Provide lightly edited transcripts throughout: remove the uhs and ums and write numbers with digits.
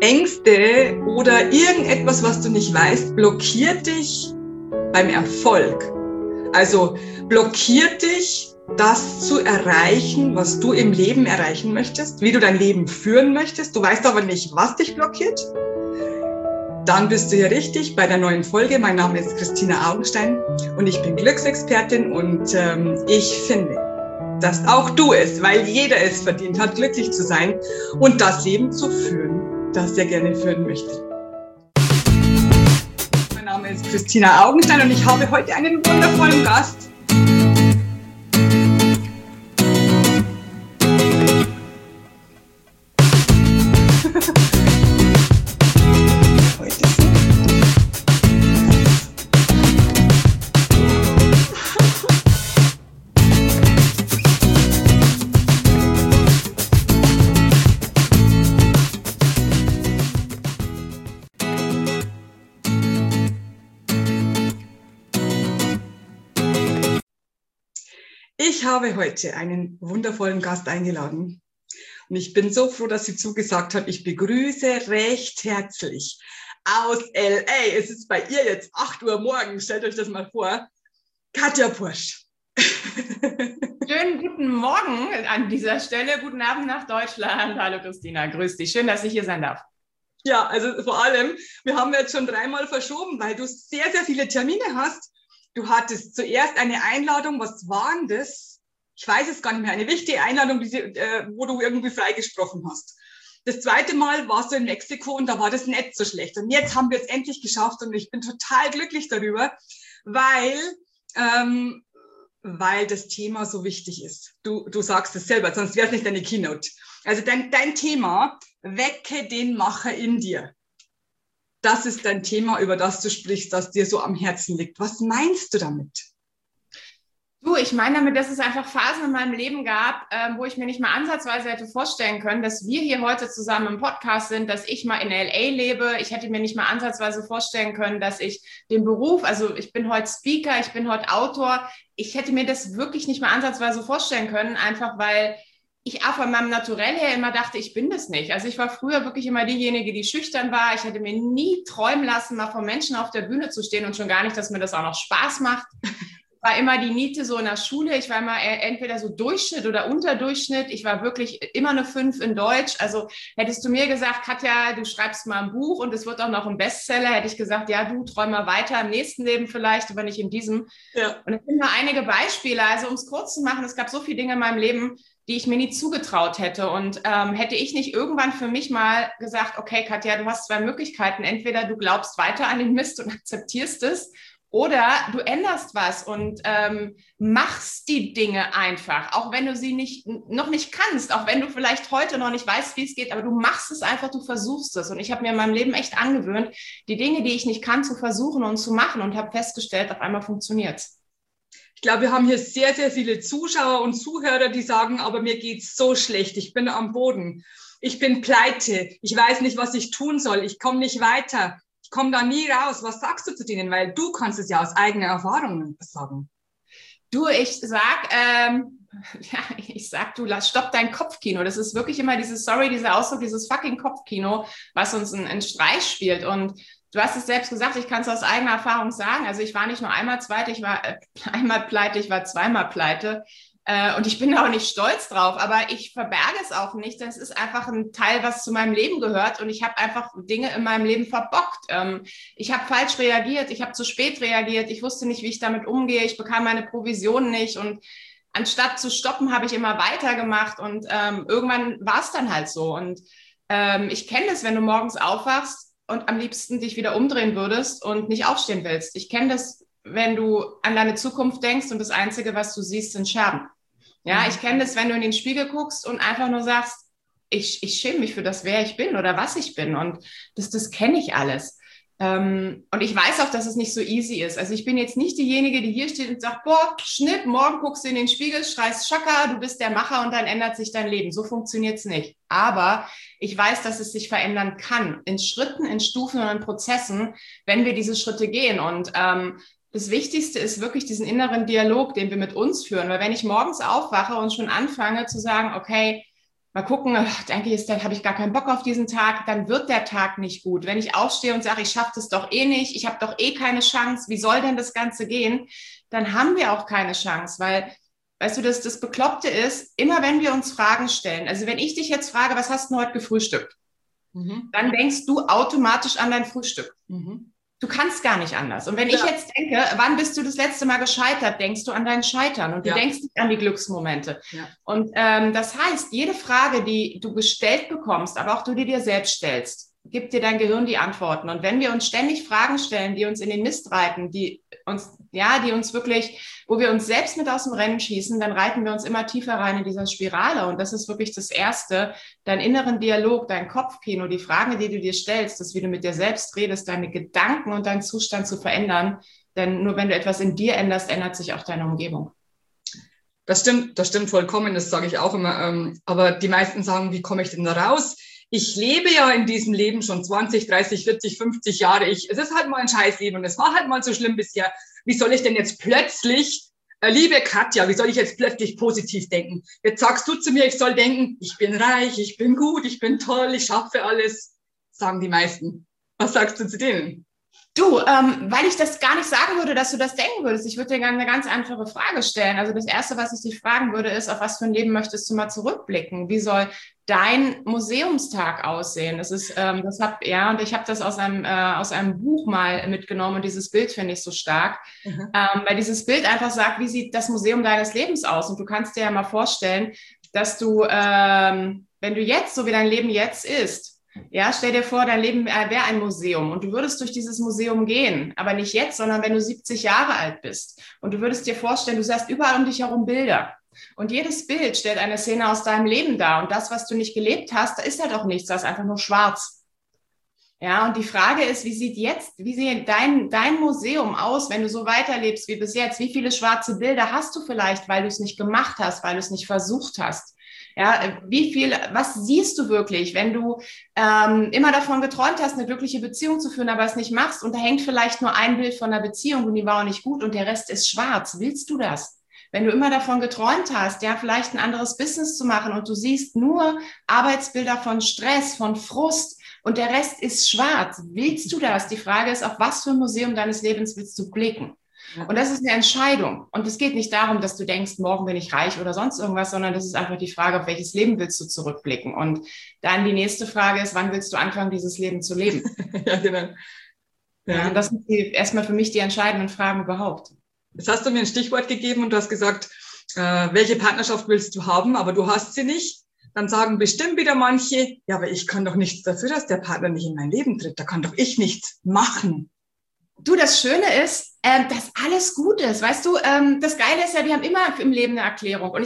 Ängste oder irgendetwas, was du nicht weißt, blockiert dich beim Erfolg. Also blockiert dich, das zu erreichen, was du im Leben erreichen möchtest, wie du dein Leben führen möchtest. Du weißt aber nicht, was dich blockiert. Dann bist du hier richtig bei der neuen Folge. Mein Name ist Christina Augenstein und ich bin Glücksexpertin und ich finde, dass auch du es, weil jeder es verdient hat, glücklich zu sein und das Leben zu führen, das er gerne führen möchte. Mein Name ist Christina Augenstein und ich habe heute einen wundervollen Gast. Ich habe heute einen wundervollen Gast eingeladen und ich bin so froh, dass sie zugesagt hat. Ich begrüße recht herzlich aus LA. Es ist bei ihr jetzt 8 Uhr morgens, stellt euch das mal vor, Katja Bursch. Schönen guten Morgen an dieser Stelle. Guten Abend nach Deutschland. Hallo Christina, grüß dich. Schön, dass ich hier sein darf. Ja, also vor allem, wir haben jetzt schon 3-mal verschoben, weil du sehr, sehr viele Termine hast. Du hattest zuerst eine Einladung, was war denn das? Ich weiß es gar nicht mehr, eine wichtige Einladung, wo du irgendwie freigesprochen hast. Das zweite Mal warst du in Mexiko und da war das nicht so schlecht. Und jetzt haben wir es endlich geschafft und ich bin total glücklich darüber, weil das Thema so wichtig ist. Du sagst es selber, sonst wäre es nicht deine Keynote. Also dein Thema, wecke den Macher in dir. Das ist dein Thema, über das du sprichst, das dir so am Herzen liegt. Was meinst du damit? Du, ich meine damit, dass es einfach Phasen in meinem Leben gab, wo ich mir nicht mal ansatzweise hätte vorstellen können, dass wir hier heute zusammen im Podcast sind, dass ich mal in LA lebe. Ich hätte mir nicht mal ansatzweise vorstellen können, dass ich den Beruf, also ich bin heute Speaker, ich bin heute Autor. Ich hätte mir das wirklich nicht mal ansatzweise vorstellen können, einfach weil ich auch von meinem Naturell her immer dachte, ich bin das nicht. Also ich war früher wirklich immer diejenige, die schüchtern war. Ich hätte mir nie träumen lassen, mal vor Menschen auf der Bühne zu stehen und schon gar nicht, dass mir das auch noch Spaß macht. Ich war immer die Niete so in der Schule. Ich war immer entweder so Durchschnitt oder Unterdurchschnitt. Ich war wirklich immer eine 5 in Deutsch. Also hättest du mir gesagt, Katja, du schreibst mal ein Buch und es wird auch noch ein Bestseller, hätte ich gesagt, ja, du träum mal weiter im nächsten Leben vielleicht, aber nicht in diesem. Ja. Und es sind nur einige Beispiele. Also um es kurz zu machen, es gab so viele Dinge in meinem Leben, die ich mir nie zugetraut hätte. Und hätte ich nicht irgendwann für mich mal gesagt, okay, Katja, du hast 2 Möglichkeiten. Entweder du glaubst weiter an den Mist und akzeptierst es, oder du änderst was und machst die Dinge einfach, auch wenn du sie noch nicht kannst, auch wenn du vielleicht heute noch nicht weißt, wie es geht, aber du machst es einfach, du versuchst es. Und ich habe mir in meinem Leben echt angewöhnt, die Dinge, die ich nicht kann, zu versuchen und zu machen und habe festgestellt, auf einmal funktioniert es. Ich glaube, wir haben hier sehr, sehr viele Zuschauer und Zuhörer, die sagen, aber mir geht's so schlecht, ich bin am Boden, ich bin pleite, ich weiß nicht, was ich tun soll, ich komme nicht weiter, ich komme da nie raus. Was sagst du zu denen? Weil du kannst es ja aus eigener Erfahrung sagen. Du, ich sag, du, stopp dein Kopfkino. Das ist wirklich immer dieser Ausdruck, dieses fucking Kopfkino, was uns einen Streich spielt. Und du hast es selbst gesagt, ich kann es aus eigener Erfahrung sagen. Also ich war nicht nur einmal pleite, ich war einmal pleite, ich war 2-mal pleite. Und ich bin auch nicht stolz drauf, aber ich verberge es auch nicht. Das ist einfach ein Teil, was zu meinem Leben gehört. Und ich habe einfach Dinge in meinem Leben verbockt. Ich habe falsch reagiert, ich habe zu spät reagiert, ich wusste nicht, wie ich damit umgehe, ich bekam meine Provision nicht. Und anstatt zu stoppen, habe ich immer weitergemacht. Und irgendwann war es dann halt so. Und ich kenne das, wenn du morgens aufwachst und am liebsten dich wieder umdrehen würdest und nicht aufstehen willst. Ich kenne das, wenn du an deine Zukunft denkst und das Einzige, was du siehst, sind Scherben. Ja, ich kenne das, wenn du in den Spiegel guckst und einfach nur sagst, ich schäme mich für das, wer ich bin oder was ich bin. Und das kenne ich alles. Und ich weiß auch, dass es nicht so easy ist. Also ich bin jetzt nicht diejenige, die hier steht und sagt, boah, Schnitt, morgen guckst du in den Spiegel, schreist Chaka, du bist der Macher und dann ändert sich dein Leben. So funktioniert es nicht. Aber ich weiß, dass es sich verändern kann. In Schritten, in Stufen und in Prozessen, wenn wir diese Schritte gehen. Und das Wichtigste ist wirklich diesen inneren Dialog, den wir mit uns führen. Weil wenn ich morgens aufwache und schon anfange zu sagen, okay, mal gucken, denke ich, habe ich gar keinen Bock auf diesen Tag, dann wird der Tag nicht gut. Wenn ich aufstehe und sage, ich schaffe das doch eh nicht, ich habe doch eh keine Chance, wie soll denn das Ganze gehen? Dann haben wir auch keine Chance, weil, weißt du, das Bekloppte ist, immer wenn wir uns Fragen stellen, also wenn ich dich jetzt frage, was hast du heute gefrühstückt? Dann denkst du automatisch an dein Frühstück. Du kannst gar nicht anders. Und wenn ich jetzt denke, wann bist du das letzte Mal gescheitert, denkst du an dein Scheitern und du denkst nicht an die Glücksmomente. Ja. Und das heißt, jede Frage, die du gestellt bekommst, aber auch du dir selbst stellst, gibt dir dein Gehirn die Antworten. Und wenn wir uns ständig Fragen stellen, die uns in den Mist reiten, die uns wirklich, wo wir uns selbst mit aus dem Rennen schießen, dann reiten wir uns immer tiefer rein in dieser Spirale. Und das ist wirklich das Erste, dein inneren Dialog, dein Kopfkino, die Fragen, die du dir stellst, das, wie du mit dir selbst redest, deine Gedanken und deinen Zustand zu verändern. Denn nur wenn du etwas in dir änderst, ändert sich auch deine Umgebung. Das stimmt vollkommen, das sage ich auch immer. Aber die meisten sagen, wie komme ich denn da raus? Ich lebe ja in diesem Leben schon 20, 30, 40, 50 Jahre. Es ist halt mal ein Scheißleben und es war halt mal so schlimm bisher. Wie soll ich denn jetzt plötzlich, liebe Katja, wie soll ich jetzt plötzlich positiv denken? Jetzt sagst du zu mir, ich soll denken, ich bin reich, ich bin gut, ich bin toll, ich schaffe alles, sagen die meisten. Was sagst du zu denen? Du, weil ich das gar nicht sagen würde, dass du das denken würdest. Ich würde dir eine ganz einfache Frage stellen. Also das Erste, was ich dich fragen würde, ist, auf was für ein Leben möchtest du mal zurückblicken? Wie soll dein Museumstag aussehen? Und ich habe das aus einem Buch mal mitgenommen und dieses Bild finde ich so stark, weil dieses Bild einfach sagt, wie sieht das Museum deines Lebens aus? Und du kannst dir ja mal vorstellen, dass du, wenn du jetzt, so wie dein Leben jetzt ist, ja, stell dir vor, dein Leben wäre ein Museum und du würdest durch dieses Museum gehen, aber nicht jetzt, sondern wenn du 70 Jahre alt bist und du würdest dir vorstellen, du siehst überall um dich herum Bilder und jedes Bild stellt eine Szene aus deinem Leben dar und das, was du nicht gelebt hast, da ist halt auch nichts, da ist einfach nur schwarz. Ja, und die Frage ist, wie sieht dein Museum aus, wenn du so weiterlebst wie bis jetzt? Wie viele schwarze Bilder hast du vielleicht, weil du es nicht gemacht hast, weil du es nicht versucht hast? Ja, was siehst du wirklich, wenn du immer davon geträumt hast, eine glückliche Beziehung zu führen, aber es nicht machst und da hängt vielleicht nur ein Bild von der Beziehung und die war auch nicht gut und der Rest ist schwarz. Willst du das? Wenn du immer davon geträumt hast, ja, vielleicht ein anderes Business zu machen und du siehst nur Arbeitsbilder von Stress, von Frust und der Rest ist schwarz. Willst du das? Die Frage ist, auf was für ein Museum deines Lebens willst du blicken? Und das ist eine Entscheidung. Und es geht nicht darum, dass du denkst, morgen bin ich reich oder sonst irgendwas, sondern das ist einfach die Frage, auf welches Leben willst du zurückblicken? Und dann die nächste Frage ist, wann willst du anfangen, dieses Leben zu leben? Ja, genau. Ja, und das sind erstmal für mich die entscheidenden Fragen überhaupt. Jetzt hast du mir ein Stichwort gegeben und du hast gesagt, welche Partnerschaft willst du haben, aber du hast sie nicht. Dann sagen bestimmt wieder manche, ja, aber ich kann doch nichts dafür, dass der Partner nicht in mein Leben tritt. Da kann doch ich nichts machen. Du, das Schöne ist, dass alles gut ist. Weißt du, das Geile ist ja, wir haben immer im Leben eine Erklärung. Und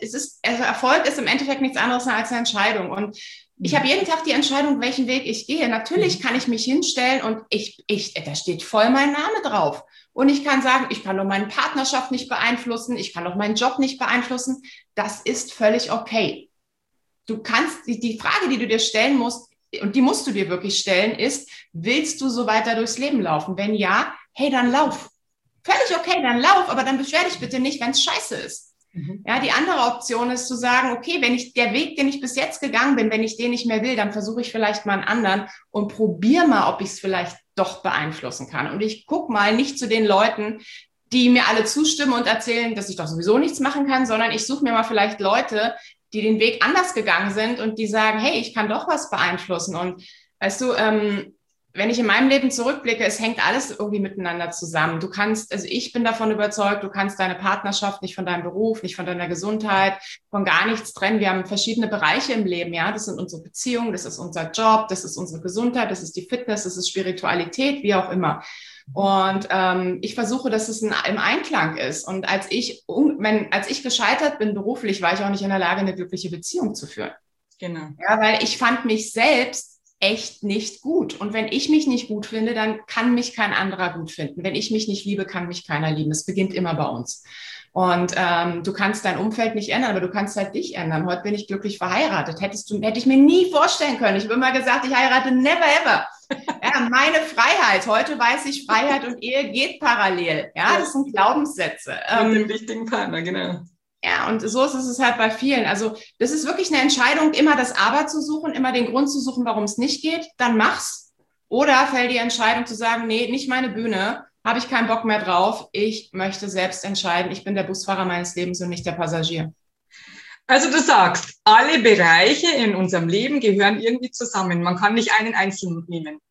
Erfolg ist im Endeffekt nichts anderes als eine Entscheidung. Und ich habe jeden Tag die Entscheidung, welchen Weg ich gehe. Natürlich kann ich mich hinstellen und da steht voll mein Name drauf. Und ich kann sagen, ich kann doch meine Partnerschaft nicht beeinflussen, ich kann doch meinen Job nicht beeinflussen. Das ist völlig okay. Du kannst, die Frage, die du dir stellen musst, und die musst du dir wirklich stellen, ist, willst du so weiter durchs Leben laufen? Wenn ja, hey, dann lauf. Völlig okay, dann lauf, aber dann beschwer dich bitte nicht, wenn es scheiße ist. Ja, die andere Option ist zu sagen, okay, wenn ich der Weg, den ich bis jetzt gegangen bin, wenn ich den nicht mehr will, dann versuche ich vielleicht mal einen anderen und probiere mal, ob ich es vielleicht doch beeinflussen kann. Und ich gucke mal nicht zu den Leuten, die mir alle zustimmen und erzählen, dass ich doch sowieso nichts machen kann, sondern ich suche mir mal vielleicht Leute, die den Weg anders gegangen sind und die sagen, hey, ich kann doch was beeinflussen. Und weißt du, wenn ich in meinem Leben zurückblicke, es hängt alles irgendwie miteinander zusammen. Ich bin davon überzeugt, du kannst deine Partnerschaft nicht von deinem Beruf, nicht von deiner Gesundheit, von gar nichts trennen. Wir haben verschiedene Bereiche im Leben, ja. Das sind unsere Beziehungen, das ist unser Job, das ist unsere Gesundheit, das ist die Fitness, das ist Spiritualität, wie auch immer. Und ich versuche, dass es im Einklang ist. Und als ich gescheitert bin beruflich, war ich auch nicht in der Lage, eine glückliche Beziehung zu führen. Genau. Ja, weil ich fand mich selbst echt nicht gut. Und wenn ich mich nicht gut finde, dann kann mich kein anderer gut finden. Wenn ich mich nicht liebe, kann mich keiner lieben. Es beginnt immer bei uns. Und du kannst dein Umfeld nicht ändern, aber du kannst halt dich ändern. Heute bin ich glücklich verheiratet. Hätte ich mir nie vorstellen können. Ich habe immer gesagt, ich heirate never ever. Ja, meine Freiheit. Heute weiß ich, Freiheit und Ehe geht parallel. Ja, das sind Glaubenssätze. Mit dem richtigen Partner, genau. Ja, und so ist es halt bei vielen. Also das ist wirklich eine Entscheidung, immer das Aber zu suchen, immer den Grund zu suchen, warum es nicht geht, dann mach's. Oder fällt die Entscheidung zu sagen, nee, nicht meine Bühne, habe ich keinen Bock mehr drauf, ich möchte selbst entscheiden, ich bin der Busfahrer meines Lebens und nicht der Passagier. Also du sagst, alle Bereiche in unserem Leben gehören irgendwie zusammen. Man kann nicht einen einzeln nehmen.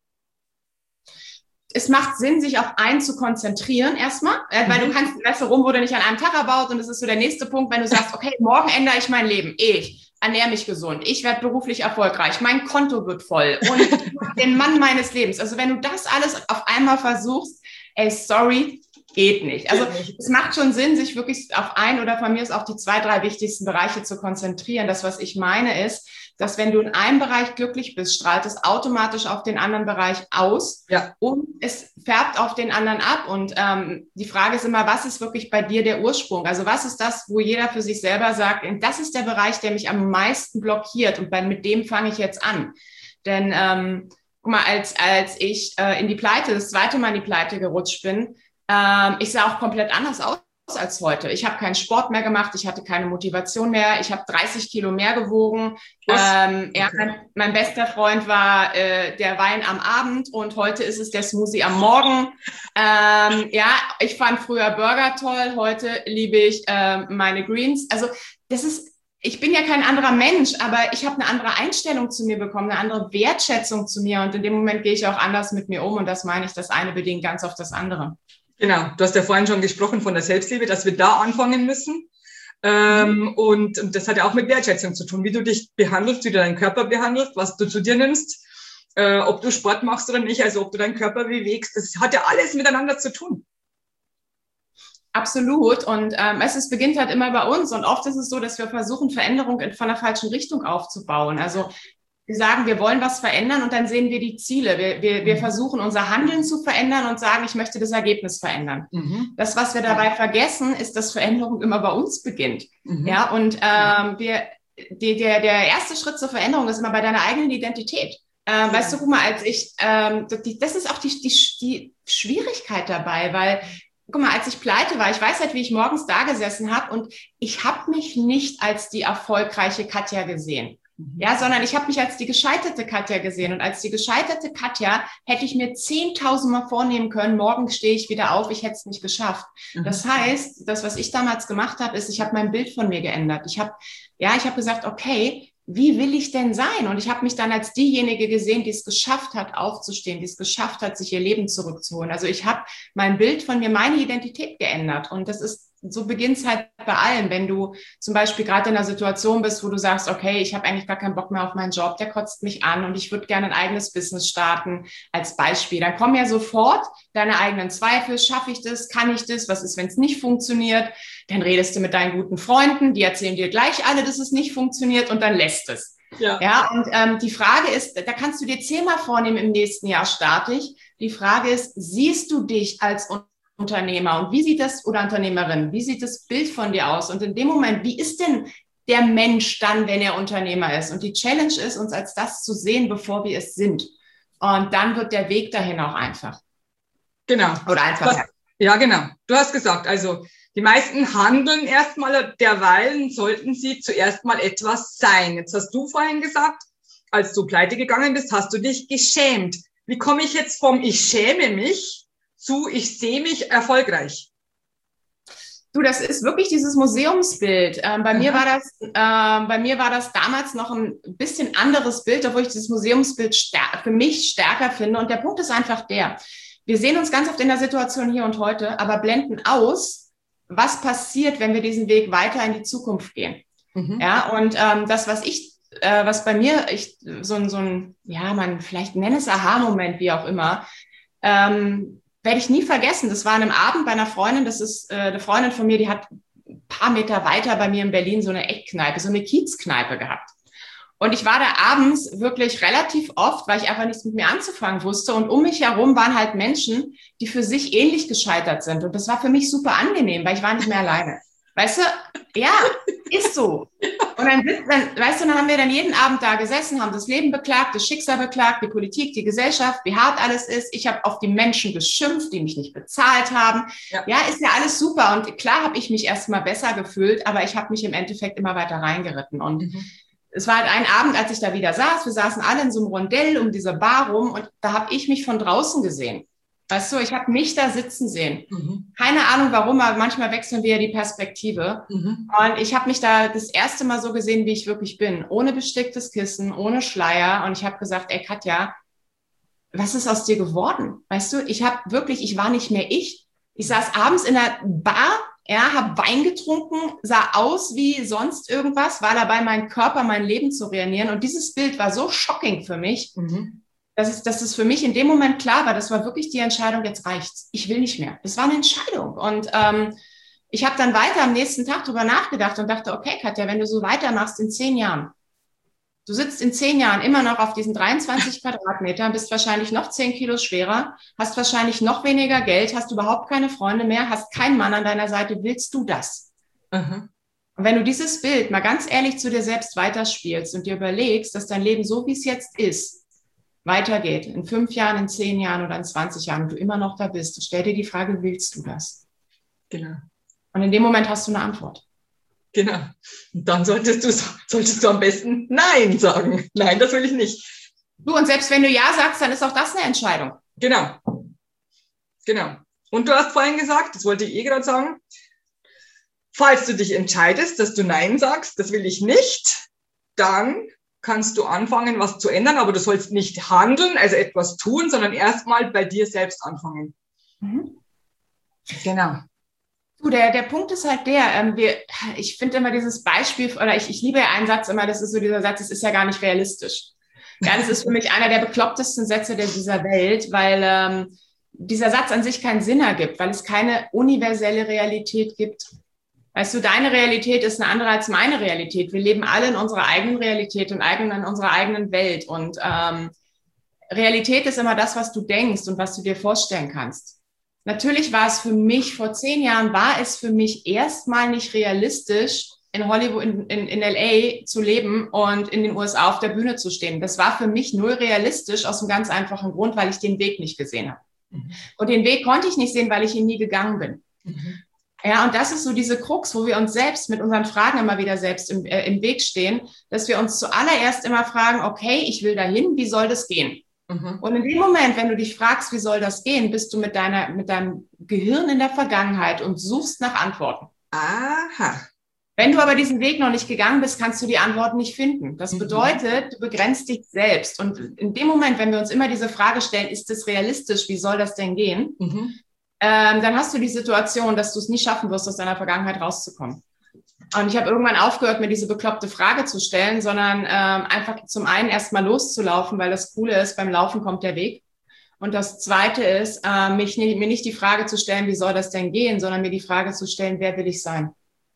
Es macht Sinn, sich auf einen zu konzentrieren erstmal, weil du kannst, weißt du, Rom wurde nicht an einem Tag erbaut und das ist so der nächste Punkt, wenn du sagst, okay, morgen ändere ich mein Leben, ich ernähre mich gesund, ich werde beruflich erfolgreich, mein Konto wird voll und den Mann meines Lebens. Also wenn du das alles auf einmal versuchst, ey, sorry, geht nicht. Also es macht schon Sinn, sich wirklich auf ein oder von mir ist auch die 2, 3 wichtigsten Bereiche zu konzentrieren. Das, was ich meine, ist, dass wenn du in einem Bereich glücklich bist, strahlt es automatisch auf den anderen Bereich aus und es färbt auf den anderen ab. Und die Frage ist immer, was ist wirklich bei dir der Ursprung? Also was ist das, wo jeder für sich selber sagt, das ist der Bereich, der mich am meisten blockiert und mit dem fange ich jetzt an. Denn guck mal, als ich in die Pleite, das 2. Mal in die Pleite gerutscht bin, ich sah auch komplett anders aus als heute. Ich habe keinen Sport mehr gemacht, ich hatte keine Motivation mehr, ich habe 30 Kilo mehr gewogen. Mein bester Freund war der Wein am Abend und heute ist es der Smoothie am Morgen. Ich fand früher Burger toll, heute liebe ich meine Greens. Also ich bin ja kein anderer Mensch, aber ich habe eine andere Einstellung zu mir bekommen, eine andere Wertschätzung zu mir und in dem Moment gehe ich auch anders mit mir um und das meine ich, das eine bedingt ganz auf das andere. Genau, du hast ja vorhin schon gesprochen von der Selbstliebe, dass wir da anfangen müssen. Und das hat ja auch mit Wertschätzung zu tun, wie du dich behandelst, wie du deinen Körper behandelst, was du zu dir nimmst, ob du Sport machst oder nicht, also ob du deinen Körper bewegst. Das hat ja alles miteinander zu tun. Absolut. Und es beginnt halt immer bei uns. Und oft ist es so, dass wir versuchen, Veränderung von der falschen Richtung aufzubauen. Also wir sagen, wir wollen was verändern und dann sehen wir die Ziele. Wir versuchen, unser Handeln zu verändern und sagen, ich möchte das Ergebnis verändern. Das, was wir dabei vergessen, ist, dass Veränderung immer bei uns beginnt. Ja, und der erste Schritt zur Veränderung ist immer bei deiner eigenen Identität. Weißt du, guck mal, das ist auch die Schwierigkeit dabei, weil guck mal, als ich pleite war, ich weiß halt, wie ich morgens da gesessen habe und ich habe mich nicht als die erfolgreiche Katja gesehen. Ja, sondern ich habe mich als die gescheiterte Katja gesehen. Und als die gescheiterte Katja hätte ich mir 10.000 Mal vornehmen können, morgen stehe ich wieder auf, ich hätte es nicht geschafft. Das heißt, das, was ich damals gemacht habe, ist, ich habe mein Bild von mir geändert. Ich habe gesagt, okay, wie will ich denn sein? Und ich habe mich dann als diejenige gesehen, die es geschafft hat, aufzustehen, die es geschafft hat, sich ihr Leben zurückzuholen. Also ich habe mein Bild von mir, meine Identität geändert. Und so beginnt es halt bei allem, wenn du zum Beispiel gerade in einer Situation bist, wo du sagst, okay, ich habe eigentlich gar keinen Bock mehr auf meinen Job, der kotzt mich an und ich würde gerne ein eigenes Business starten als Beispiel. Dann kommen ja sofort deine eigenen Zweifel, schaffe ich das, kann ich das, was ist, wenn es nicht funktioniert? Dann redest du mit deinen guten Freunden, die erzählen dir gleich alle, dass es nicht funktioniert und dann lässt es. Ja, und die Frage ist, da kannst du dir 10-mal vornehmen, im nächsten Jahr starte ich. Die Frage ist, siehst du dich als Unternehmer und wie sieht das, oder Unternehmerin, wie sieht das Bild von dir aus? Und in dem Moment, wie ist denn der Mensch dann, wenn er Unternehmer ist? Und die Challenge ist, uns als das zu sehen, bevor wir es sind. Und dann wird der Weg dahin auch einfach. Genau. Oder einfach. Ja, genau. Du hast gesagt, also die meisten handeln erstmal, derweil sollten sie zuerst mal etwas sein. Jetzt hast du vorhin gesagt, als du pleite gegangen bist, hast du dich geschämt. Wie komme ich jetzt vom Ich schäme mich zu ich sehe mich erfolgreich? Du, das ist wirklich dieses Museumsbild. Bei mir war das damals noch ein bisschen anderes Bild, obwohl ich dieses Museumsbild für mich stärker finde. Und der Punkt ist einfach wir sehen uns ganz oft in der Situation hier und heute, aber blenden aus, was passiert, wenn wir diesen Weg weiter in die Zukunft gehen. Ja, und das, was bei mir, man vielleicht nenne es Aha-Moment, wie auch immer, werde ich nie vergessen. Das war an einem Abend bei einer Freundin, das ist eine Freundin von mir, die hat ein paar Meter weiter bei mir in Berlin so eine Eckkneipe, so eine Kiezkneipe gehabt. Und ich war da abends wirklich relativ oft, weil ich einfach nichts mit mir anzufangen wusste. Und um mich herum waren halt Menschen, die für sich ähnlich gescheitert sind. Und das war für mich super angenehm, weil ich war nicht mehr alleine. Weißt du? Ja, ist so. Und dann haben wir dann jeden Abend da gesessen, haben das Leben beklagt, das Schicksal beklagt, die Politik, die Gesellschaft, wie hart alles ist. Ich habe auf die Menschen geschimpft, die mich nicht bezahlt haben. Ja, ist ja alles super. Und klar habe ich mich erstmal besser gefühlt, aber ich habe mich im Endeffekt immer weiter reingeritten. Und es war halt ein Abend, als ich da wieder saß. Wir saßen alle in so einem Rondell um diese Bar rum und da habe ich mich von draußen gesehen. Weißt du, ich habe mich da sitzen sehen. Keine Ahnung warum, aber manchmal wechseln wir ja die Perspektive. Und ich habe mich da das erste Mal so gesehen, wie ich wirklich bin. Ohne besticktes Kissen, ohne Schleier. Und ich habe gesagt, ey Katja, was ist aus dir geworden? Weißt du, ich war nicht mehr ich. Ich saß abends in der Bar, ja, habe Wein getrunken, sah aus wie sonst irgendwas, war dabei, meinen Körper, mein Leben zu ruinieren. Und dieses Bild war so shocking für mich, dass es für mich in dem Moment klar war, das war wirklich die Entscheidung, jetzt reicht's. Ich will nicht mehr. Das war eine Entscheidung. Und ich habe dann weiter am nächsten Tag drüber nachgedacht und dachte, okay, Katja, wenn du so weitermachst in 10 Jahren, du sitzt in 10 Jahren immer noch auf diesen 23 Quadratmetern, bist wahrscheinlich noch 10 Kilo schwerer, hast wahrscheinlich noch weniger Geld, hast überhaupt keine Freunde mehr, hast keinen Mann an deiner Seite. Willst du das? Und wenn du dieses Bild mal ganz ehrlich zu dir selbst weiterspielst und dir überlegst, dass dein Leben so, wie es jetzt ist, weitergeht, in 5 Jahren, in 10 Jahren oder in 20 Jahren und du immer noch da bist, stell dir die Frage, willst du das? Genau. Und in dem Moment hast du eine Antwort. Genau. Und dann solltest du am besten Nein sagen. Nein, das will ich nicht. Du, und selbst wenn du Ja sagst, dann ist auch das eine Entscheidung. Genau. Genau. Und du hast vorhin gesagt, das wollte ich gerade sagen, falls du dich entscheidest, dass du Nein sagst, das will ich nicht, dann kannst du anfangen, was zu ändern, aber du sollst nicht handeln, also etwas tun, sondern erstmal bei dir selbst anfangen. Genau. Du, der Punkt ist halt ich finde immer dieses Beispiel, oder ich liebe ja einen Satz immer, das ist so dieser Satz, es ist ja gar nicht realistisch. Ja, das ist für mich einer der beklopptesten Sätze dieser Welt, weil dieser Satz an sich keinen Sinn ergibt, weil es keine universelle Realität gibt. Weißt du, deine Realität ist eine andere als meine Realität. Wir leben alle in unserer eigenen Realität und in unserer eigenen Welt. Und Realität ist immer das, was du denkst und was du dir vorstellen kannst. Natürlich war es für mich, vor 10 Jahren war es für mich erstmal nicht realistisch, in Hollywood, in LA zu leben und in den USA auf der Bühne zu stehen. Das war für mich null realistisch aus einem ganz einfachen Grund, weil ich den Weg nicht gesehen habe. Und den Weg konnte ich nicht sehen, weil ich ihn nie gegangen bin. Ja, und das ist so diese Krux, wo wir uns selbst mit unseren Fragen immer wieder selbst im Weg stehen, dass wir uns zuallererst immer fragen, okay, ich will dahin, wie soll das gehen? Und in dem Moment, wenn du dich fragst, wie soll das gehen, bist du mit deinem Gehirn in der Vergangenheit und suchst nach Antworten. Aha. Wenn du aber diesen Weg noch nicht gegangen bist, kannst du die Antworten nicht finden. Das bedeutet, du begrenzt dich selbst. Und in dem Moment, wenn wir uns immer diese Frage stellen, ist das realistisch, wie soll das denn gehen? Dann hast du die Situation, dass du es nicht schaffen wirst, aus deiner Vergangenheit rauszukommen. Und ich habe irgendwann aufgehört, mir diese bekloppte Frage zu stellen, sondern einfach zum einen erstmal loszulaufen, weil das Coole ist, beim Laufen kommt der Weg. Und das Zweite ist, mir nicht die Frage zu stellen, wie soll das denn gehen, sondern mir die Frage zu stellen, wer will ich sein?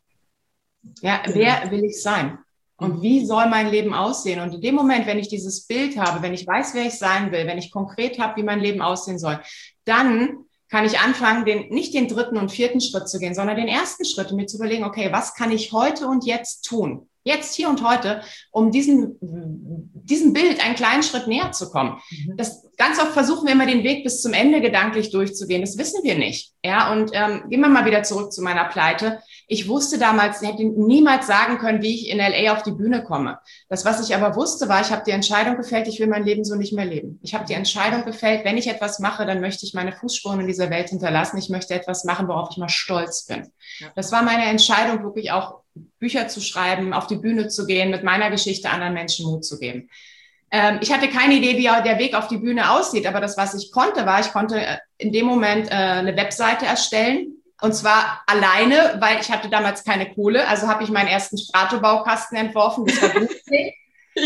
Ja, wer will ich sein? Und wie soll mein Leben aussehen? Und in dem Moment, wenn ich dieses Bild habe, wenn ich weiß, wer ich sein will, wenn ich konkret habe, wie mein Leben aussehen soll, dann kann ich anfangen, nicht den 3. und 4. Schritt zu gehen, sondern den 1. Schritt, um mir zu überlegen, okay, was kann ich heute und jetzt tun? Jetzt, hier und heute, um diesem Bild einen kleinen Schritt näher zu kommen. Ganz oft versuchen wir immer den Weg bis zum Ende gedanklich durchzugehen. Das wissen wir nicht. Ja, und gehen wir mal wieder zurück zu meiner Pleite. Ich wusste damals, ich hätte niemals sagen können, wie ich in LA auf die Bühne komme. Das, was ich aber wusste, war, ich habe die Entscheidung gefällt, ich will mein Leben so nicht mehr leben. Ich habe die Entscheidung gefällt, wenn ich etwas mache, dann möchte ich meine Fußspuren in dieser Welt hinterlassen. Ich möchte etwas machen, worauf ich mal stolz bin. Ja. Das war meine Entscheidung, wirklich auch Bücher zu schreiben, auf die Bühne zu gehen, mit meiner Geschichte anderen Menschen Mut zu geben. Ich hatte keine Idee, wie der Weg auf die Bühne aussieht, aber das, was ich konnte, ich konnte in dem Moment eine Webseite erstellen. Und zwar alleine, weil ich hatte damals keine Kohle. Also habe ich meinen ersten Strato-Baukasten entworfen. Das war günstig.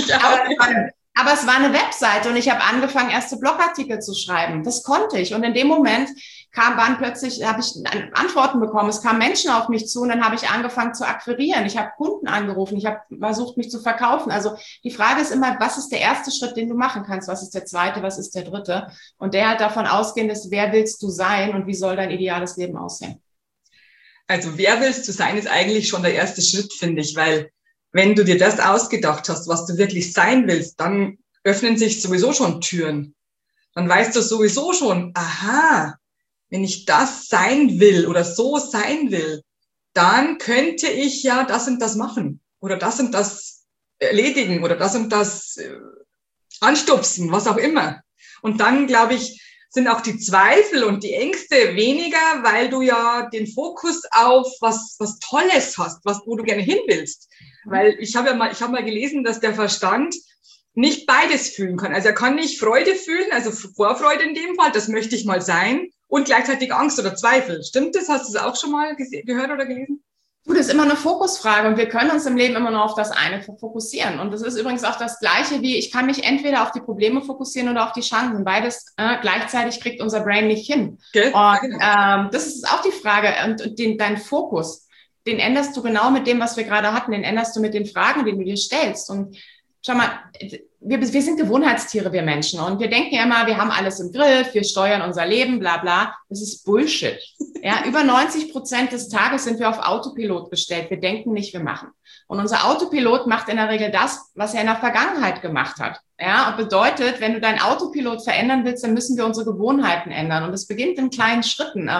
Aber es war eine Webseite und ich habe angefangen, erste Blogartikel zu schreiben. Das konnte ich. Und in dem Moment habe ich Antworten bekommen. Es kamen Menschen auf mich zu und dann habe ich angefangen zu akquirieren. Ich habe Kunden angerufen. Ich habe versucht, mich zu verkaufen. Also die Frage ist immer, was ist der erste Schritt, den du machen kannst? Was ist der zweite? Was ist der dritte? Und der halt davon ausgehend ist, wer willst du sein und wie soll dein ideales Leben aussehen? Also wer willst du sein, ist eigentlich schon der erste Schritt, finde ich, weil wenn du dir das ausgedacht hast, was du wirklich sein willst, dann öffnen sich sowieso schon Türen. Dann weißt du sowieso schon, aha, wenn ich das sein will oder so sein will, dann könnte ich ja das und das machen oder das und das erledigen oder das und das anstupsen, was auch immer. Und dann, glaube ich, sind auch die Zweifel und die Ängste weniger, weil du ja den Fokus auf was Tolles hast, wo du gerne hin willst. Weil ich habe mal gelesen, dass der Verstand nicht beides fühlen kann. Also er kann nicht Freude fühlen, also Vorfreude in dem Fall, das möchte ich mal sein, und gleichzeitig Angst oder Zweifel. Stimmt das? Hast du das auch schon mal gehört oder gelesen? Du, das ist immer eine Fokusfrage und wir können uns im Leben immer nur auf das eine fokussieren. Und das ist übrigens auch das Gleiche wie, ich kann mich entweder auf die Probleme fokussieren oder auf die Chancen. Beides gleichzeitig kriegt unser Brain nicht hin. Okay. Und das ist auch die Frage. Und dein Fokus, den änderst du genau mit dem, was wir gerade hatten. Den änderst du mit den Fragen, die du dir stellst. Und schau mal, wir sind Gewohnheitstiere, wir Menschen. Und wir denken ja immer, wir haben alles im Griff, wir steuern unser Leben, bla bla. Das ist Bullshit. Ja, über 90% des Tages sind wir auf Autopilot gestellt. Wir denken nicht, wir machen. Und unser Autopilot macht in der Regel das, was er in der Vergangenheit gemacht hat. Ja, und bedeutet, wenn du deinen Autopilot verändern willst, dann müssen wir unsere Gewohnheiten ändern. Und es beginnt in kleinen Schritten.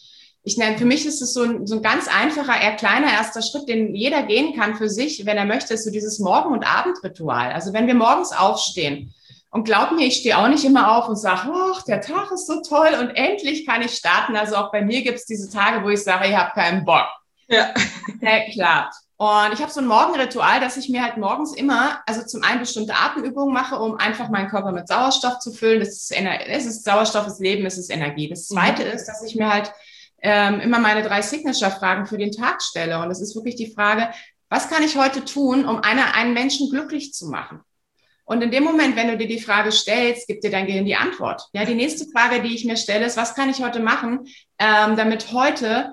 Für mich ist es so ein ganz einfacher, eher kleiner erster Schritt, den jeder gehen kann für sich, wenn er möchte, ist so dieses Morgen- und Abendritual. Also wenn wir morgens aufstehen, und glaub mir, ich stehe auch nicht immer auf und sage, ach, der Tag ist so toll und endlich kann ich starten. Also auch bei mir gibt es diese Tage, wo ich sage, ich habe keinen Bock. Ja. Klar. Und ich habe so ein Morgenritual, dass ich mir halt morgens immer, also zum einen bestimmte Atemübungen mache, um einfach meinen Körper mit Sauerstoff zu füllen. Es ist Sauerstoff, ist Leben, es ist Energie. Das Zweite ist, dass ich mir halt immer meine 3 Signature-Fragen für den Tag stelle. Und es ist wirklich die Frage, was kann ich heute tun, um einen Menschen glücklich zu machen? Und in dem Moment, wenn du dir die Frage stellst, gibt dir dein Gehirn die Antwort. Ja, die nächste Frage, die ich mir stelle, ist, was kann ich heute machen, damit heute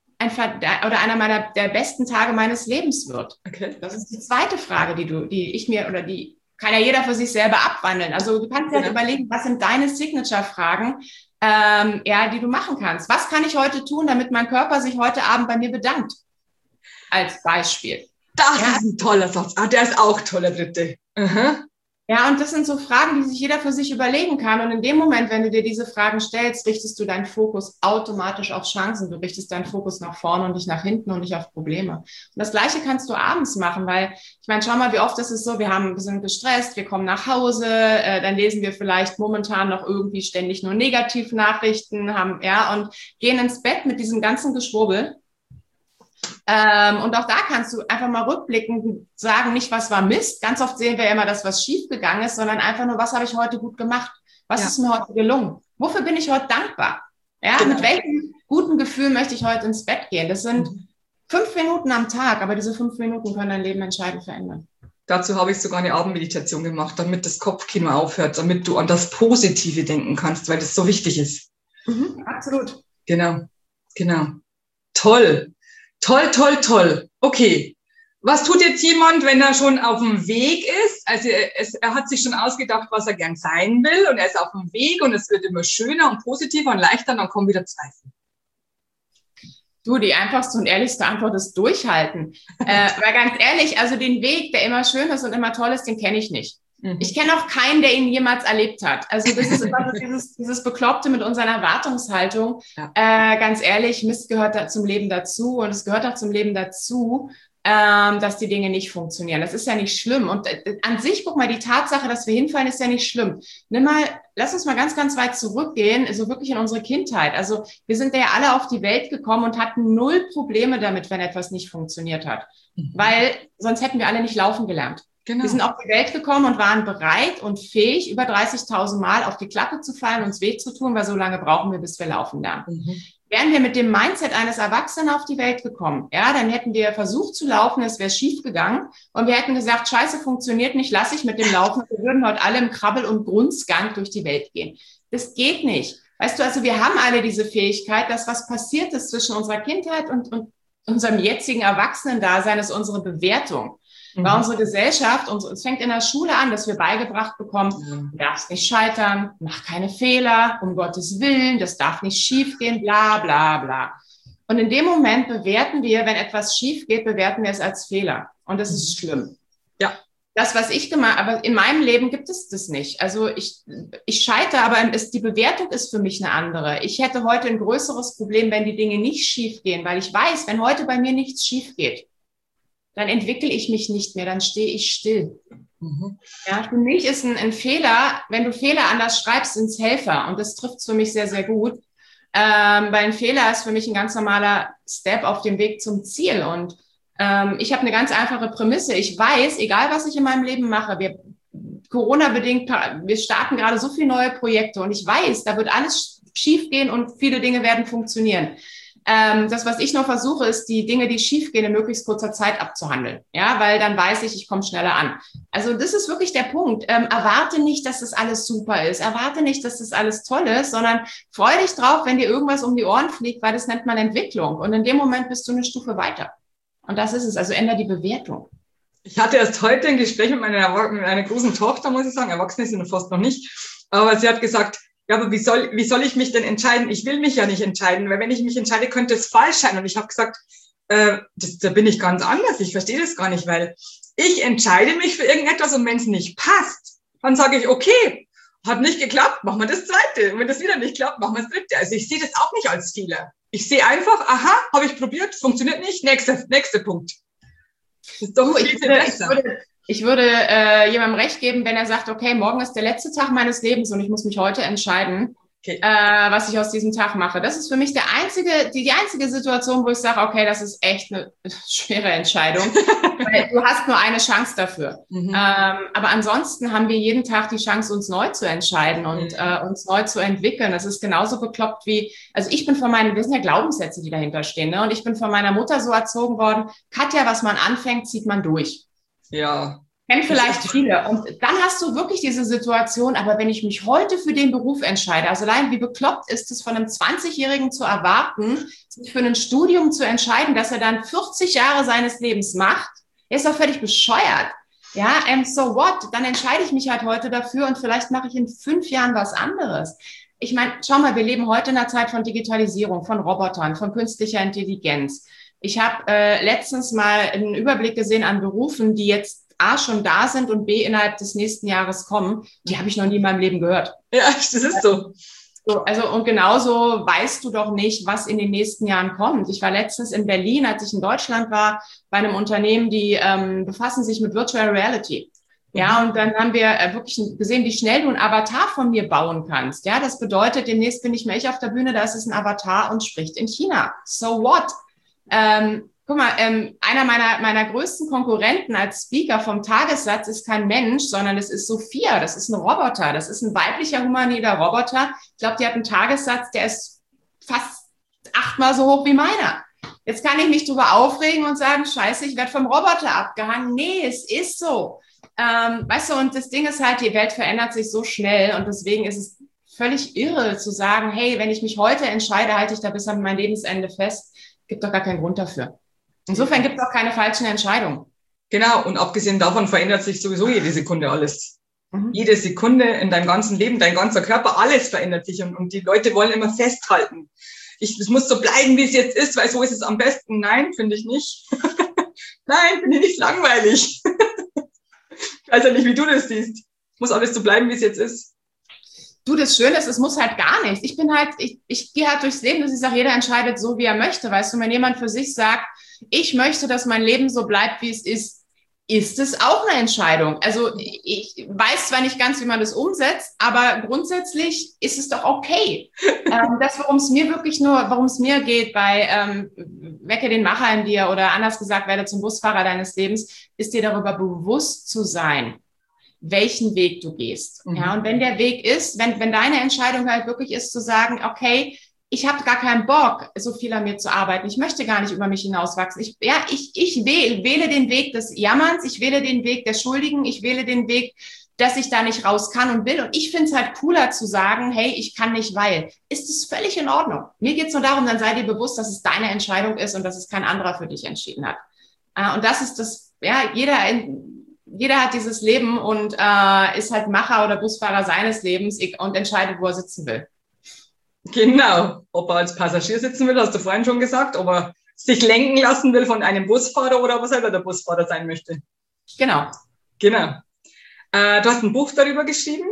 einer der besten Tage meines Lebens wird? Okay. Das ist die zweite Frage, die kann ja jeder für sich selber abwandeln. Also du kannst dir halt überlegen, was sind deine Signature-Fragen, die du machen kannst. Was kann ich heute tun, damit mein Körper sich heute Abend bei mir bedankt? Als Beispiel. Das ist ein toller Satz. Der ist auch toll, der dritte. Ja, und das sind so Fragen, die sich jeder für sich überlegen kann. Und in dem Moment, wenn du dir diese Fragen stellst, richtest du deinen Fokus automatisch auf Chancen. Du richtest deinen Fokus nach vorne und nicht nach hinten und nicht auf Probleme. Und das Gleiche kannst du abends machen, weil, ich meine, schau mal, wie oft ist es so, wir sind gestresst, wir kommen nach Hause, dann lesen wir vielleicht momentan noch irgendwie ständig nur Negativnachrichten, und gehen ins Bett mit diesem ganzen Geschwurbel. Und auch da kannst du einfach mal rückblickend sagen, nicht was war Mist. Ganz oft sehen wir ja immer das, was schief gegangen ist, sondern einfach nur, was habe ich heute gut gemacht? Was ist mir heute gelungen? Wofür bin ich heute dankbar? Ja, genau. Mit welchem guten Gefühl möchte ich heute ins Bett gehen? Das sind 5 Minuten am Tag, aber diese 5 Minuten können dein Leben entscheidend verändern. Dazu habe ich sogar eine Abendmeditation gemacht, damit das Kopfkino aufhört, damit du an das Positive denken kannst, weil das so wichtig ist. Absolut. Genau. Toll. Toll. Okay. Was tut jetzt jemand, wenn er schon auf dem Weg ist? Also er hat sich schon ausgedacht, was er gern sein will und er ist auf dem Weg und es wird immer schöner und positiver und leichter und dann kommen wieder Zweifel. Du, die einfachste und ehrlichste Antwort ist durchhalten. Weil ganz ehrlich, also den Weg, der immer schön ist und immer toll ist, den kenne ich nicht. Ich kenne auch keinen, der ihn jemals erlebt hat. Also das ist immer so dieses Bekloppte mit unserer Erwartungshaltung. Ja. Ganz ehrlich, Mist gehört zum Leben dazu und es gehört auch zum Leben dazu, dass die Dinge nicht funktionieren. Das ist ja nicht schlimm. Und an sich, guck mal, die Tatsache, dass wir hinfallen, ist ja nicht schlimm. Lass uns mal ganz, ganz weit zurückgehen, so wirklich in unsere Kindheit. Also wir sind ja alle auf die Welt gekommen und hatten 0 Probleme damit, wenn etwas nicht funktioniert hat. Weil sonst hätten wir alle nicht laufen gelernt. Genau. Wir sind auf die Welt gekommen und waren bereit und fähig, über 30.000 Mal auf die Klappe zu fallen, uns weh zu tun, weil so lange brauchen wir, bis wir laufen lernen. Wären wir mit dem Mindset eines Erwachsenen auf die Welt gekommen, dann hätten wir versucht zu laufen, es wäre schief gegangen und wir hätten gesagt, Scheiße, funktioniert nicht, lass ich mit dem Laufen. Wir würden heute alle im Krabbel- und Grunzgang durch die Welt gehen. Das geht nicht. Weißt du, also wir haben alle diese Fähigkeit, dass was passiert ist zwischen unserer Kindheit und unserem jetzigen Erwachsenen-Dasein, ist unsere Bewertung. Weil unsere Gesellschaft, es fängt in der Schule an, dass wir beigebracht bekommen, du darfst nicht scheitern, mach keine Fehler, um Gottes Willen, das darf nicht schief gehen, bla bla bla. Und in dem Moment bewerten wir, wenn etwas schief geht, bewerten wir es als Fehler. Und das ist schlimm. Ja. Das, was ich gemacht habe, aber in meinem Leben gibt es das nicht. Also ich scheitere, aber die Bewertung ist für mich eine andere. Ich hätte heute ein größeres Problem, wenn die Dinge nicht schief gehen, weil ich weiß, wenn heute bei mir nichts schief geht, dann entwickle ich mich nicht mehr, dann stehe ich still. Ja, für mich ist ein Fehler, wenn du Fehler anders schreibst, sind es Helfer. Und das trifft für mich sehr, sehr gut. Weil ein Fehler ist für mich ein ganz normaler Step auf dem Weg zum Ziel. Und ich habe eine ganz einfache Prämisse. Ich weiß, egal was ich in meinem Leben mache, Corona-bedingt, wir starten gerade so viele neue Projekte und ich weiß, da wird alles schief gehen und viele Dinge werden funktionieren. Das, was ich noch versuche, ist, die Dinge, die schief gehen, in möglichst kurzer Zeit abzuhandeln. Ja, weil dann weiß ich komme schneller an. Also das ist wirklich der Punkt. Erwarte nicht, dass das alles super ist. Erwarte nicht, dass das alles toll ist, sondern freu dich drauf, wenn dir irgendwas um die Ohren fliegt, weil das nennt man Entwicklung. Und in dem Moment bist du eine Stufe weiter. Und das ist es. Also ändere die Bewertung. Ich hatte erst heute ein Gespräch mit meiner großen Tochter, muss ich sagen. Erwachsene sind fast noch nicht. Aber sie hat gesagt, ja, aber wie soll ich mich denn entscheiden? Ich will mich ja nicht entscheiden, weil wenn ich mich entscheide, könnte es falsch sein. Und ich habe gesagt, da bin ich ganz anders. Ich verstehe das gar nicht, weil ich entscheide mich für irgendetwas und wenn es nicht passt, dann sage ich, okay, hat nicht geklappt, machen wir das Zweite. Und wenn das wieder nicht klappt, machen wir das Dritte. Also ich sehe das auch nicht als Fehler. Ich sehe einfach, aha, habe ich probiert, funktioniert nicht, nächster Punkt. Das ist doch viel besser. Ich würde jemandem recht geben, wenn er sagt, okay, morgen ist der letzte Tag meines Lebens und ich muss mich heute entscheiden, was ich aus diesem Tag mache. Das ist für mich die einzige Situation, wo ich sage, okay, das ist echt eine schwere Entscheidung, weil du hast nur eine Chance dafür. Aber ansonsten haben wir jeden Tag die Chance, uns neu zu entscheiden und uns neu zu entwickeln. Das ist genauso bekloppt wie, also wir sind ja Glaubenssätze, die dahinter stehen, ne? Und ich bin von meiner Mutter so erzogen worden, Katja, was man anfängt, zieht man durch. Ja. Kennen vielleicht viele. Und dann hast du wirklich diese Situation, aber wenn ich mich heute für den Beruf entscheide, also allein wie bekloppt ist es von einem 20-Jährigen zu erwarten, sich für ein Studium zu entscheiden, dass er dann 40 Jahre seines Lebens macht, er ist doch völlig bescheuert. Ja, so what? Dann entscheide ich mich halt heute dafür und vielleicht mache ich in 5 Jahren was anderes. Ich meine, schau mal, wir leben heute in einer Zeit von Digitalisierung, von Robotern, von künstlicher Intelligenz. Ich habe letztens mal einen Überblick gesehen an Berufen, die jetzt A, schon da sind und B, innerhalb des nächsten Jahres kommen. Die habe ich noch nie in meinem Leben gehört. Ja, das ist so. Also, und genauso weißt du doch nicht, was in den nächsten Jahren kommt. Ich war letztens in Berlin, als ich in Deutschland war, bei einem Unternehmen, die befassen sich mit Virtual Reality. Ja, und dann haben wir wirklich gesehen, wie schnell du ein Avatar von mir bauen kannst. Ja, das bedeutet, demnächst bin ich mehr auf der Bühne, da ist es ein Avatar und spricht in China. So what? Guck mal, einer meiner größten Konkurrenten als Speaker vom Tagessatz ist kein Mensch, sondern es ist Sophia. Das ist ein Roboter. Das ist ein weiblicher humanoider Roboter. Ich glaube, die hat einen Tagessatz, der ist fast 8-mal so hoch wie meiner. Jetzt kann ich mich drüber aufregen und sagen, scheiße, ich werde vom Roboter abgehangen. Nee, es ist so. Weißt du, und das Ding ist halt, die Welt verändert sich so schnell und deswegen ist es völlig irre zu sagen, hey, wenn ich mich heute entscheide, halte ich da bis an mein Lebensende fest. Gibt doch gar keinen Grund dafür. Insofern gibt es auch keine falschen Entscheidungen. Genau, und abgesehen davon verändert sich sowieso jede Sekunde alles. Jede Sekunde in deinem ganzen Leben, dein ganzer Körper, alles verändert sich und die Leute wollen immer festhalten. Es muss so bleiben, wie es jetzt ist, weil so ist es am besten. Nein, finde ich nicht. Nein, finde ich nicht langweilig. Ich weiß ja nicht, wie du das siehst. Muss alles so bleiben, wie es jetzt ist. Du, das Schöne ist, es muss halt gar nichts. Ich gehe halt durchs Leben, dass ich sage, jeder entscheidet so, wie er möchte. Weißt du, wenn jemand für sich sagt, ich möchte, dass mein Leben so bleibt, wie es ist es auch eine Entscheidung. Also ich weiß zwar nicht ganz, wie man das umsetzt, aber grundsätzlich ist es doch okay. Das, worum es mir geht bei Wecke den Macher in dir oder anders gesagt, werde zum Busfahrer deines Lebens, ist dir darüber bewusst zu sein, welchen Weg du gehst. Ja, und wenn der Weg ist, wenn deine Entscheidung halt wirklich ist, zu sagen, okay, ich habe gar keinen Bock, so viel an mir zu arbeiten. Ich möchte gar nicht über mich hinauswachsen. Ich wähle den Weg des Jammerns, ich wähle den Weg der Schuldigen, ich wähle den Weg, dass ich da nicht raus kann und will. Und ich finde es halt cooler zu sagen, hey, ich kann nicht, weil. Ist es völlig in Ordnung. Mir geht es nur darum, dann sei dir bewusst, dass es deine Entscheidung ist und dass es kein anderer für dich entschieden hat. Und das ist das, ja, jeder hat dieses Leben und ist halt Macher oder Busfahrer seines Lebens und entscheidet, wo er sitzen will. Genau. Ob er als Passagier sitzen will, hast du vorhin schon gesagt, ob er sich lenken lassen will von einem Busfahrer oder ob er selber der Busfahrer sein möchte. Genau. Genau. Du hast ein Buch darüber geschrieben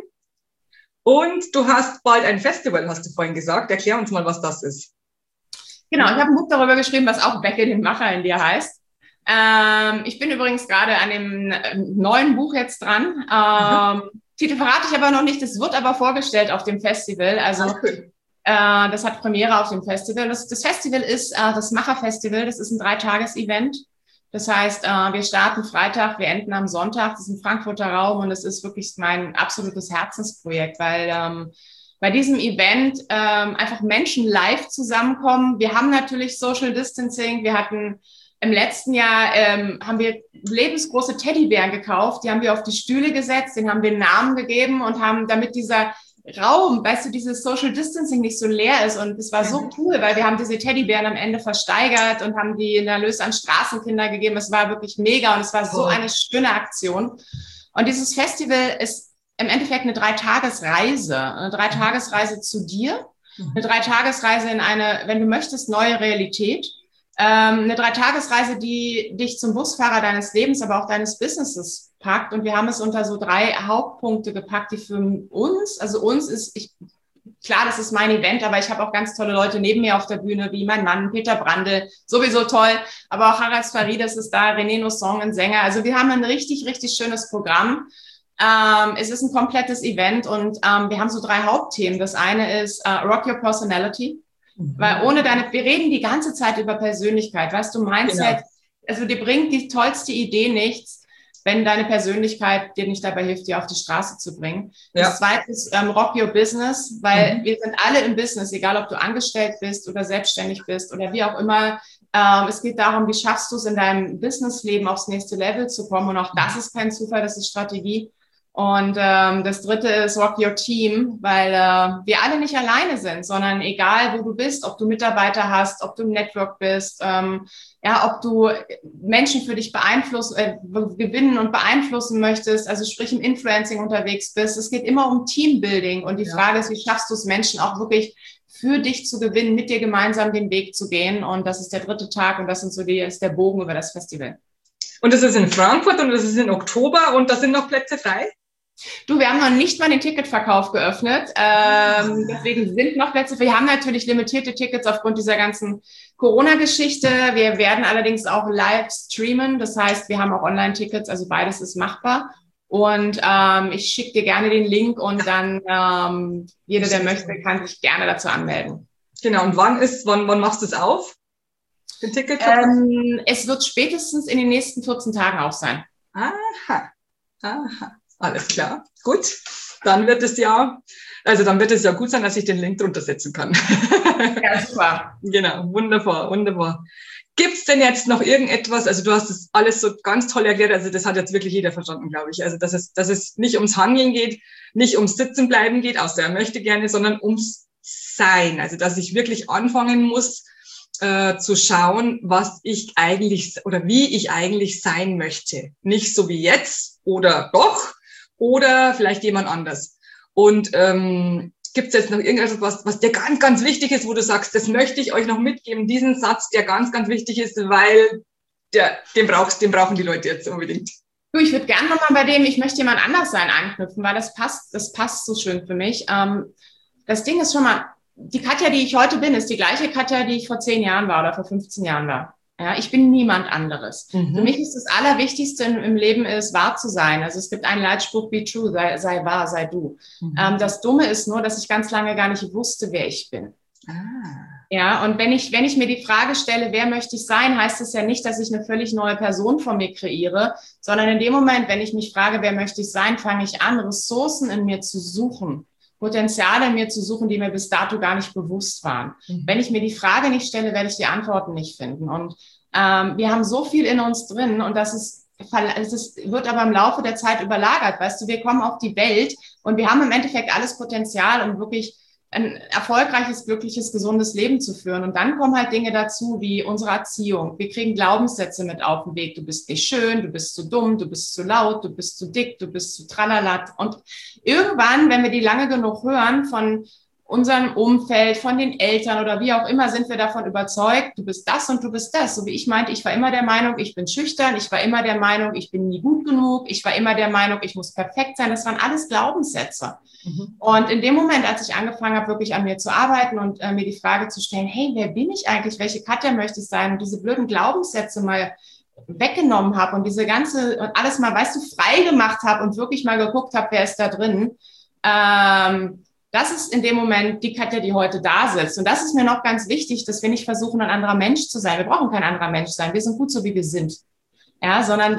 und du hast bald ein Festival, hast du vorhin gesagt. Erklär uns mal, was das ist. Genau, ich habe ein Buch darüber geschrieben, was auch Becke den Macher in dir heißt. Ich bin übrigens gerade an dem neuen Buch jetzt dran. Titel verrate ich aber noch nicht, das wird aber vorgestellt auf dem Festival. Also okay. Das hat Premiere auf dem Festival. Das Festival ist das Macher-Festival, das ist ein 3-Tages-Event. Das heißt, wir starten Freitag, wir enden am Sonntag, das ist ein Frankfurter Raum und es ist wirklich mein absolutes Herzensprojekt, weil bei diesem Event einfach Menschen live zusammenkommen. Wir haben natürlich Social Distancing, wir hatten im letzten Jahr haben wir lebensgroße Teddybären gekauft, die haben wir auf die Stühle gesetzt, denen haben wir einen Namen gegeben und haben, damit dieser Raum, weißt du, dieses Social Distancing nicht so leer ist und es war so cool, weil wir haben diese Teddybären am Ende versteigert und haben die in Erlös an Straßenkinder gegeben. Es war wirklich mega und es war so eine schöne Aktion. Und dieses Festival ist im Endeffekt eine 3-Tagesreise zu dir, eine 3-Tagesreise in eine, wenn du möchtest, neue Realität. Eine 3-Tagesreise, die dich zum Busfahrer deines Lebens, aber auch deines Businesses packt. Und wir haben es unter so 3 Hauptpunkte gepackt, die für uns, also uns ist, klar, das ist mein Event, aber ich habe auch ganz tolle Leute neben mir auf der Bühne, wie mein Mann, Peter Brandl, sowieso toll, aber auch Harald Farides ist da, René Nosson, ein Sänger. Also wir haben ein richtig, richtig schönes Programm. Es ist ein komplettes Event und wir haben so 3 Hauptthemen. Das eine ist Rock Your Personality. Weil wir reden die ganze Zeit über Persönlichkeit, weißt du, Mindset, genau. Also dir bringt die tollste Idee nichts, wenn deine Persönlichkeit dir nicht dabei hilft, die auf die Straße zu bringen. Ja. Das zweite ist Rock Your Business, weil wir sind alle im Business, egal ob du angestellt bist oder selbstständig bist oder wie auch immer. Es geht darum, wie schaffst du es in deinem Businessleben aufs nächste Level zu kommen und auch das ist kein Zufall, das ist Strategie. Und das dritte ist Rock Your Team, weil wir alle nicht alleine sind, sondern egal, wo du bist, ob du Mitarbeiter hast, ob du im Network bist, ob du Menschen für dich gewinnen und beeinflussen möchtest, also sprich im Influencing unterwegs bist. Es geht immer um Teambuilding und die Frage ist, wie schaffst du es, Menschen auch wirklich für dich zu gewinnen, mit dir gemeinsam den Weg zu gehen. Und das ist der 3. Tag und das ist der Bogen über das Festival. Und das ist in Frankfurt und das ist im Oktober und da sind noch Plätze frei? Du, wir haben noch nicht mal den Ticketverkauf geöffnet, deswegen sind noch Plätze. Wir haben natürlich limitierte Tickets aufgrund dieser ganzen Corona-Geschichte. Wir werden allerdings auch live streamen, das heißt, wir haben auch Online-Tickets, also beides ist machbar. Und ich schicke dir gerne den Link und dann jeder, der möchte, kann sich gerne dazu anmelden. Genau, und wann machst du es auf? Den Ticketverkauf? Es wird spätestens in den nächsten 14 Tagen auf sein. Aha. Alles klar, gut. Dann wird es ja gut sein, dass ich den Link drunter setzen kann. Ja, super. Genau, wunderbar, wunderbar. Gibt's denn jetzt noch irgendetwas, also du hast das alles so ganz toll erklärt, also das hat jetzt wirklich jeder verstanden, glaube ich. Also dass es nicht ums Handeln geht, nicht ums Sitzenbleiben geht, außer er möchte gerne, sondern ums Sein. Also dass ich wirklich anfangen muss, zu schauen, was ich eigentlich oder wie ich eigentlich sein möchte. Nicht so wie jetzt oder doch, oder vielleicht jemand anders. Und gibt es jetzt noch irgendetwas, was dir ganz, ganz wichtig ist, wo du sagst, das möchte ich euch noch mitgeben, diesen Satz, der ganz, ganz wichtig ist, weil den brauchen die Leute jetzt unbedingt. Du, ich würde gerne nochmal bei dem, ich möchte jemand anders sein, anknüpfen, weil das passt so schön für mich. Das Ding ist schon mal, die Katja, die ich heute bin, ist die gleiche Katja, die ich vor 10 Jahren war oder vor 15 Jahren war. Ja, ich bin niemand anderes. Für mich ist das Allerwichtigste im Leben ist, wahr zu sein. Also es gibt einen Leitspruch, be true, sei wahr, sei du. Das Dumme ist nur, dass ich ganz lange gar nicht wusste, wer ich bin. Ja, und wenn ich mir die Frage stelle, wer möchte ich sein, heißt es ja nicht, dass ich eine völlig neue Person von mir kreiere, sondern in dem Moment, wenn ich mich frage, wer möchte ich sein, fange ich an, Ressourcen in mir zu suchen. Potenziale in mir zu suchen, die mir bis dato gar nicht bewusst waren. Wenn ich mir die Frage nicht stelle, werde ich die Antworten nicht finden. Und wir haben so viel in uns drin und wird aber im Laufe der Zeit überlagert. Weißt du, wir kommen auf die Welt und wir haben im Endeffekt alles Potenzial, um wirklich ein erfolgreiches, glückliches, gesundes Leben zu führen. Und dann kommen halt Dinge dazu wie unsere Erziehung. Wir kriegen Glaubenssätze mit auf den Weg. Du bist nicht schön, du bist zu dumm, du bist zu laut, du bist zu dick, du bist zu tralalat. Und irgendwann, wenn wir die lange genug hören von unserem Umfeld, von den Eltern oder wie auch immer sind wir davon überzeugt, du bist das und du bist das. So wie ich meinte, ich war immer der Meinung, ich bin schüchtern, ich war immer der Meinung, ich bin nie gut genug, ich war immer der Meinung, ich muss perfekt sein. Das waren alles Glaubenssätze. Und in dem Moment, als ich angefangen habe, wirklich an mir zu arbeiten und mir die Frage zu stellen, hey, wer bin ich eigentlich, welche Katja möchte ich sein, und diese blöden Glaubenssätze mal weggenommen habe und diese ganze und alles mal, weißt du, frei gemacht habe und wirklich mal geguckt habe, wer ist da drin. Das ist in dem Moment die Katja, die heute da sitzt. Und das ist mir noch ganz wichtig, dass wir nicht versuchen, ein anderer Mensch zu sein. Wir brauchen kein anderer Mensch sein. Wir sind gut so, wie wir sind. Ja, sondern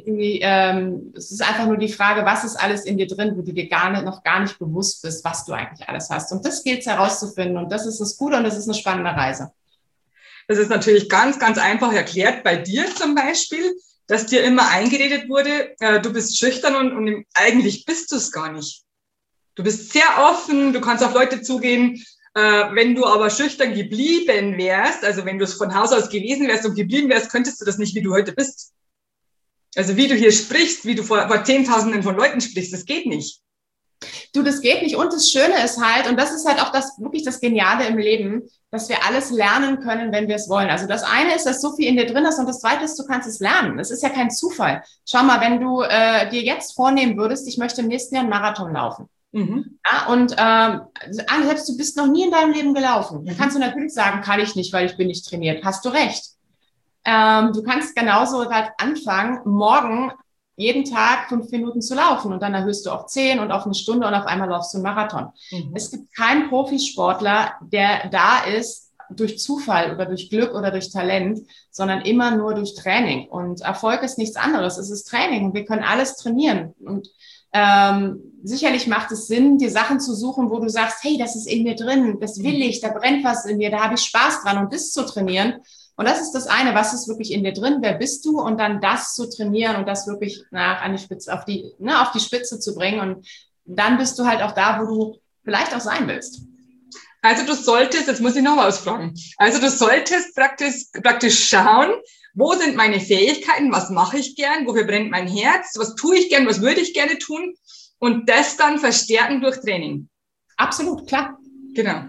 es ist einfach nur die Frage, was ist alles in dir drin, wo du dir noch gar nicht bewusst bist, was du eigentlich alles hast. Und das gilt es herauszufinden. Und das ist das Gute und das ist eine spannende Reise. Das ist natürlich ganz, ganz einfach erklärt bei dir zum Beispiel, dass dir immer eingeredet wurde, du bist schüchtern und eigentlich bist du es gar nicht. Du bist sehr offen, du kannst auf Leute zugehen. Wenn du aber schüchtern geblieben wärst, also wenn du es von Haus aus gewesen wärst und geblieben wärst, könntest du das nicht, wie du heute bist. Also wie du hier sprichst, wie du vor Zehntausenden von Leuten sprichst, das geht nicht. Du, das geht nicht. Und das Schöne ist halt, und das ist halt auch wirklich das Geniale im Leben, dass wir alles lernen können, wenn wir es wollen. Also das eine ist, dass so viel in dir drin ist, und das zweite ist, du kannst es lernen. Es ist ja kein Zufall. Schau mal, wenn du dir jetzt vornehmen würdest, ich möchte im nächsten Jahr einen Marathon laufen. Ja, und selbst du bist noch nie in deinem Leben gelaufen. Dann kannst du natürlich sagen, kann ich nicht, weil ich bin nicht trainiert. Hast du recht. Du kannst genauso halt anfangen, morgen jeden Tag 5 Minuten zu laufen, und dann erhöhst du auf 10 und auf 1 Stunde und auf einmal laufst du einen Marathon. Es gibt keinen Profisportler, der da ist durch Zufall oder durch Glück oder durch Talent, sondern immer nur durch Training. Und Erfolg ist nichts anderes. Es ist Training, und wir können alles trainieren. Und sicherlich macht es Sinn, dir Sachen zu suchen, wo du sagst, hey, das ist in mir drin, das will ich, da brennt was in mir, da habe ich Spaß dran, und das zu trainieren. Und das ist das eine, was ist wirklich in dir drin, wer bist du, und dann das zu trainieren und das wirklich an die Spitze, auf die Spitze zu bringen, und dann bist du halt auch da, wo du vielleicht auch sein willst. Also du solltest, jetzt muss ich noch was fragen, also du solltest praktisch schauen, wo sind meine Fähigkeiten, was mache ich gern, wofür brennt mein Herz, was tue ich gern, was würde ich gerne tun, und das dann verstärken durch Training. Absolut, klar. Genau.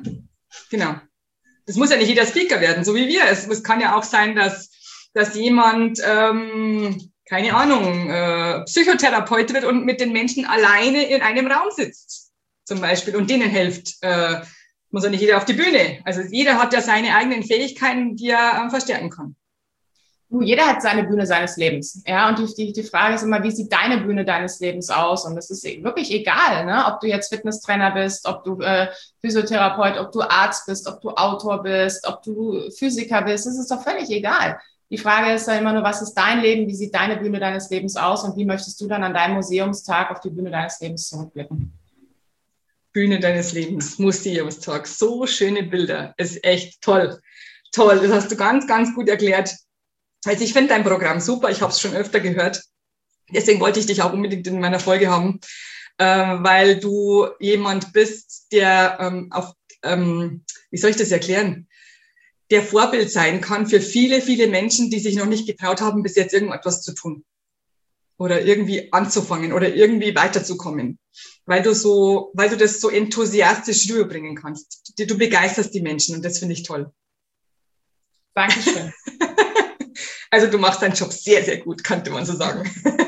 Das muss ja nicht jeder Speaker werden, so wie wir. Es kann ja auch sein, dass jemand, keine Ahnung, Psychotherapeut wird und mit den Menschen alleine in einem Raum sitzt, zum Beispiel, und denen hilft. Muss ja nicht jeder auf die Bühne. Also jeder hat ja seine eigenen Fähigkeiten, die er verstärken kann. Jeder hat seine Bühne seines Lebens. Ja, und die Frage ist immer, wie sieht deine Bühne deines Lebens aus? Und es ist wirklich egal, ne? Ob du jetzt Fitnesstrainer bist, ob du Physiotherapeut, ob du Arzt bist, ob du Autor bist, ob du Physiker bist. Das ist doch völlig egal. Die Frage ist ja immer nur, was ist dein Leben? Wie sieht deine Bühne deines Lebens aus? Und wie möchtest du dann an deinem Museumstag auf die Bühne deines Lebens zurückblicken? Bühne deines Lebens, Museumstag. So schöne Bilder. Ist echt toll. Toll, das hast du ganz, ganz gut erklärt. Also ich finde dein Programm super, ich habe es schon öfter gehört. Deswegen wollte ich dich auch unbedingt in meiner Folge haben, weil du jemand bist, der wie soll ich das erklären, der Vorbild sein kann für viele, viele Menschen, die sich noch nicht getraut haben, bis jetzt irgendetwas zu tun oder irgendwie anzufangen oder irgendwie weiterzukommen, weil du das so enthusiastisch rüberbringen kannst. Du begeisterst die Menschen, und das finde ich toll. Dankeschön. Also du machst deinen Job sehr, sehr gut, könnte man so sagen.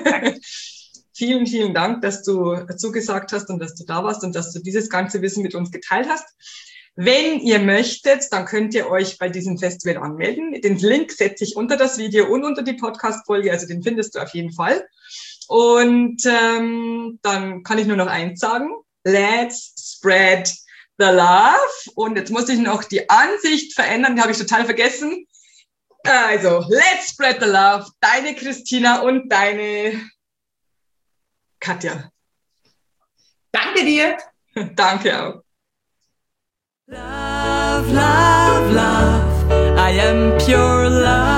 Vielen, vielen Dank, dass du zugesagt hast und dass du da warst und dass du dieses ganze Wissen mit uns geteilt hast. Wenn ihr möchtet, dann könnt ihr euch bei diesem Festival anmelden. Den Link setze ich unter das Video und unter die Podcast-Folge, also den findest du auf jeden Fall. Und dann kann ich nur noch eins sagen: Let's spread the love. Und jetzt muss ich noch die Ansicht verändern, die habe ich total vergessen. Also, let's spread the love. Deine Christina und deine Katja. Danke dir. Danke auch. Love, love, love. I am pure love.